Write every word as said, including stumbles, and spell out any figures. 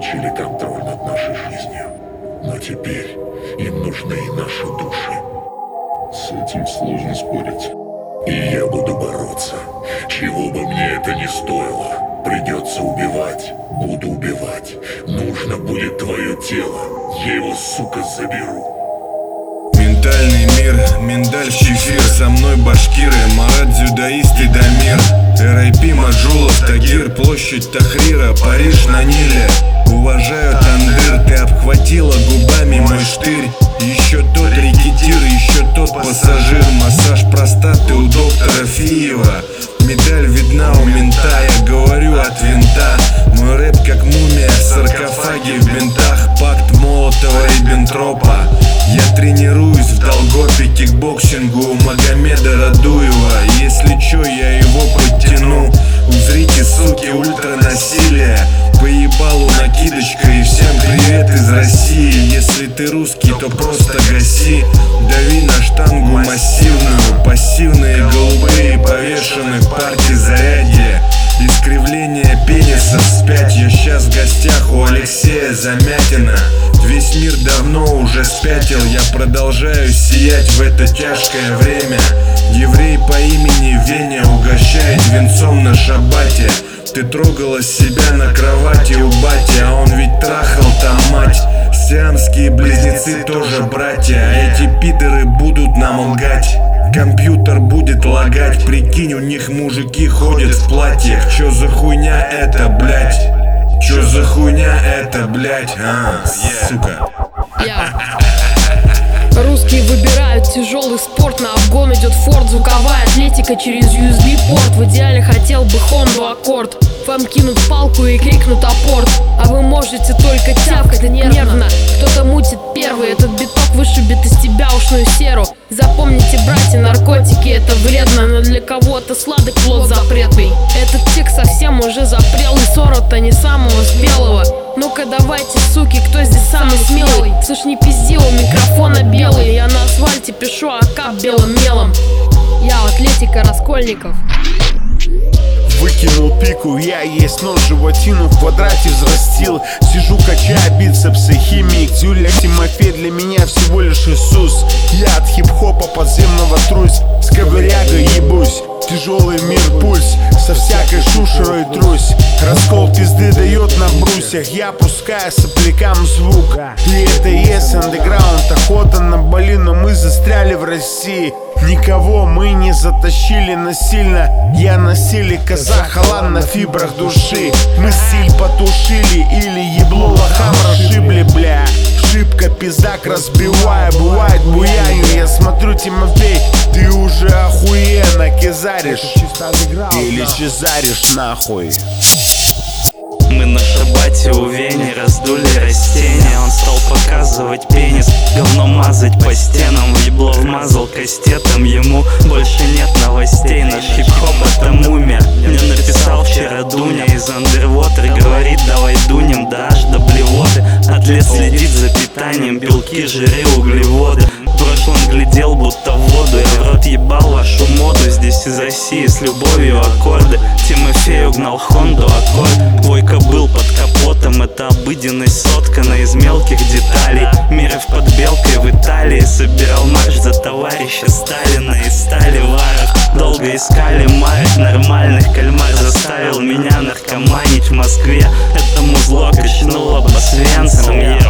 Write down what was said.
получили контроль над нашей жизнью. Но теперь им нужны и наши души. С этим сложно спорить. И я буду бороться. Чего бы мне это ни стоило. Придется убивать. Буду убивать. Нужно будет твое тело. Я его, сука, заберу. Ментальный мир, миндаль, чефир. Со мной башкиры, Марат, дзюдоист и Дамир. эр ай пи, Маджулов, Тагир, площадь Тахрира, Париж на Ниле. Уважаю Тандыр, ты обхватила губами мой штырь. Еще тот рекетир, еще тот пассажир. Массаж простаты у доктора Фиева. Медаль видна у мента, я говорю от винта. Мой рэп как мумия в саркофаге в бинтах. Пакт Молотова и Бентропа. Я тренируюсь в Долгопе кикбоксингу у Магомеда Радуева. Если чё, я его подтяну. Узрите, суки, ультранасилие. Поебалу накидочка и всем привет из России. Если ты русский, то просто гаси. Дави на штангу массивную. Пассивные голубые повешенных партий зарядье. Искривление пениса вспять. Я щас в гостях у Алексея Замятина. Весь мир давно уже спятил. Я продолжаю сиять в это тяжкое время. Еврей по имени Веня угощает венцом на шаббате. Ты трогала себя на кровати у бати, а он ведь трахал там мать. Сиамские близнецы тоже братья, а эти пидоры будут нам лгать. Компьютер будет лагать, прикинь, у них мужики ходят в платьях. Чё за хуйня это, блять? Чё за хуйня это, блять? А, сука. Русские выбирают тяжелый спорт. На обгон идет форд. Звуковая атлетика через ю эс би-порт. В идеале хотел бы Хонду Аккорд. Вам кинут палку и крикнут апорт. А вы можете только тявкать нервно. Кто-то мутит первый. Этот биток вышибет из тебя ушную серу. Запомните, братья, наркотики это вредно. Но для кого-то сладок плод запретный. Этот текст совсем уже запрелый. Сорок-то не самого смелого. Ну-ка давайте, суки, кто здесь самый смелый? Слышь, не пизди, у микрофона белый. Я на асфальте пишу АК белым мелом. Я атлетика Раскольников. Выкинул пику, я есть нож, животину в квадрате взрастил. Сижу, качаю бицепсы, химик, Юля Тимофей для меня всего лишь Иисус. Я от хип-хопа подземного трусь, с ковырягой ебусь. Тяжелый мир пульс, со всякой шушерой трусь. Раскол пизды дает на брусьях, я пускаю соплякам звук. И это есть андеграунд, охота на балину. Мы застряли в России, никого мы не затащили насильно. Я насилие казахалан на фибрах души. Мы стиль потушили или ебло лохам расшибли, бля. Шибко пиздак разбиваю, бывает буяню. Я смотрю, Тимофей, ты уже охуенно кизаришь. Или чизаришь нахуй. Мы на шабате у Вени раздули растения. Он стал показывать пенис, говно мазать по стенам. В ебло вмазал кастетом, ему больше нет новостей. Наш хип-хоп это мумия. Мне написал вчера Дуня из Underwater. Говорит, давай дунем, да аж до блевоты. Атлет следит за питанием, белки, жиры, углеводы. В прошлом глядел будто в воду. Я в рот ебал вашу моду. Здесь из России с любовью аккорды. Тимофей угнал Хонду Аккорд. Войка был под капотом, это обыденность соткана из мелких деталей. Миров под белкой в Италии. Собирал марш за товарища Сталина из стали варок. Долго искали марок нормальных. Кальмар заставил меня наркоманить в Москве. Это музло качнуло по свенцам.